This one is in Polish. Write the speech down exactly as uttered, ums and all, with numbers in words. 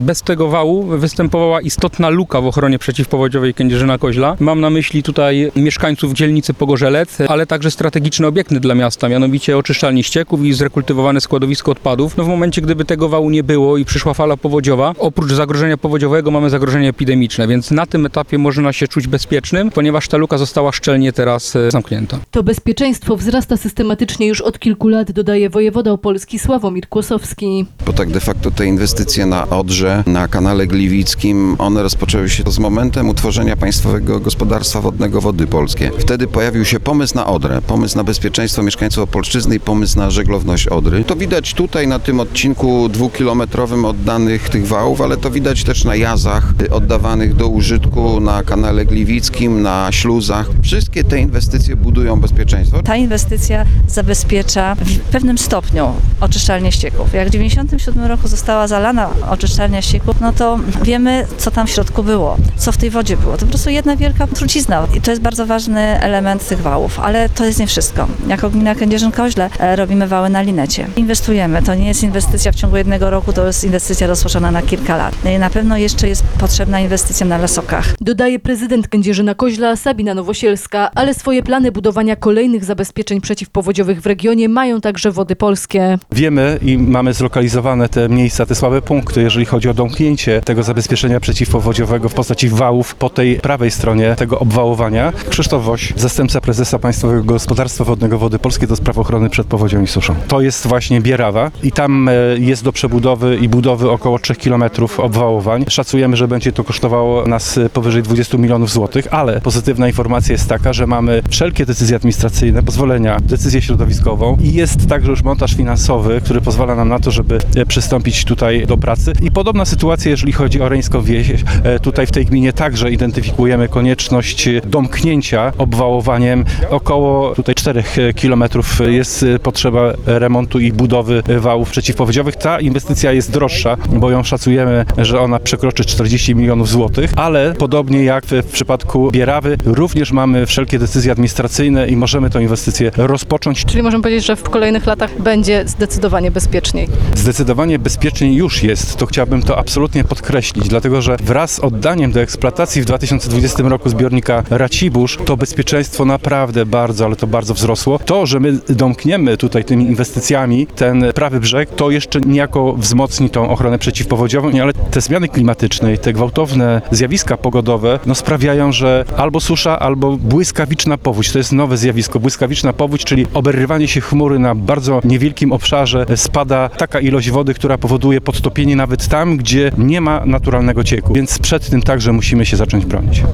Bez tego wału występowała istotna luka w ochronie przeciwpowodziowej Kędzierzyna-Koźla. Mam na myśli tutaj mieszkańców dzielnicy Pogorzelec, ale także strategiczne obiekty dla miasta, mianowicie oczyszczalni ścieków i zrekultywowane składowisko odpadów. No w momencie, gdyby tego wału nie było i przyszła fala powodziowa, oprócz zagrożenia powodziowego mamy zagrożenie epidemiczne, więc na tym etapie można się czuć bezpiecznym, ponieważ ta luka została szczelnie teraz zamknięta. To bezpieczeństwo wzrasta systematycznie już od kilku lat, dodaje wojewoda opolski Sławomir Kłosowski. Bo tak de facto te inwestycje na Odrze, na kanale gliwickim, one rozpoczęły się z momentem utworzenia Państwowego Gospodarstwa Wodnego Wody Polskie. Wtedy pojawił się pomysł na Odrę, pomysł na bezpieczeństwo mieszkańców Opolszczyzny i pomysł na żeglowność Odry. To widać tutaj na tym odcinku dwukilometrowym oddanych tych wałów, ale to widać też na jazach oddawanych do użytku na kanale gliwickim, na śluzach. Wszystkie te inwestycje budują bezpieczeństwo. Ta inwestycja zabezpiecza w pewnym stopniu oczyszczalnię ścieków. Jak w dziewięćdziesiątym siódmym roku została zalana oczyszczalnia ścieków, no to wiemy, co tam w środku było, co w tej wodzie było. To po prostu jedna wielka trucizna i to jest bardzo ważny element tych wałów, ale to jest nie wszystko. Jako gmina Kędzierzyn-Koźle robimy wały na linecie. Inwestujemy, to nie jest inwestycja w ciągu jednego roku, to jest inwestycja rozłożona na kilka lat. Na pewno jeszcze jest potrzebna inwestycja na lasokach. Dodaje prezydent Kędzierzyna-Koźla Sabina Nowosielska, ale swoje plany budowania kolejnych zabezpieczeń przeciwpowodziowych w regionie mają także Wody Polskie. Wiemy i mamy zlokalizowane te miejsca, te słabe punkty, jeżeli chodzi o domknięcie tego zabezpieczenia przeciwpowodziowego w postaci wałów po tej prawej stronie tego obwałowania. Krzysztof Woś, zastępca prezesa Państwowego Gospodarstwa Wodnego Wody Polskie do spraw ochrony przed powodzią i suszą. To jest właśnie Bierawa i tam jest do przebudowy i budowy około trzech kilometrów obwałowań. Szacujemy, że będzie to kosztowało nas powyżej dwudziestu milionów złotych, ale pozytywna informacja jest taka, że mamy wszelkie decyzje administracyjne, pozwolenia, decyzję środowiskową i jest także już montaż finansowy, który pozwala nam na to, żeby przystąpić tutaj do pracy. I podobna sytuacja, jeżeli chodzi o Reńską Wieś. Tutaj w tej gminie także identyfikujemy konieczność domknięcia obwałowaniem. Około tutaj czterech kilometrów jest potrzeba remontu i budowy wałów przeciwpowodziowych. Ta inwestycja jest droższa, bo ją szacujemy, że ona przekroczy czterdzieści milionów złotych, ale podobnie jak w przypadku Bierawy, również mamy wszelkie decyzje administracyjne i możemy tę inwestycję rozpocząć. Czyli możemy powiedzieć, że w kolejnych latach będzie zdecydowanie bezpieczniej. Zdecydowanie bezpieczniej już jest. To chciałbym to absolutnie podkreślić, dlatego że wraz z oddaniem do eksploatacji w dwa tysiące dwudziestym roku zbiornika Racibórz to bezpieczeństwo naprawdę bardzo, ale to bardzo wzrosło. To, że my domkniemy tutaj tymi inwestycjami ten prawy brzeg, to jeszcze niejako wzmocni tą ochronę przeciwpowodziową, ale te zmiany klimatyczne i te gwałtowne zjawiska pogodowe no sprawiają, że albo susza, albo błyskawiczna powódź. To jest nowe zjawisko. Błyskawiczna powódź, czyli oberwanie się chmury na bardzo niewielkim obszarze. Spada taka ilość wody, która powoduje podtopienie nawet tam, gdzie nie ma naturalnego cieku. Więc przed tym także musimy się zacząć bronić.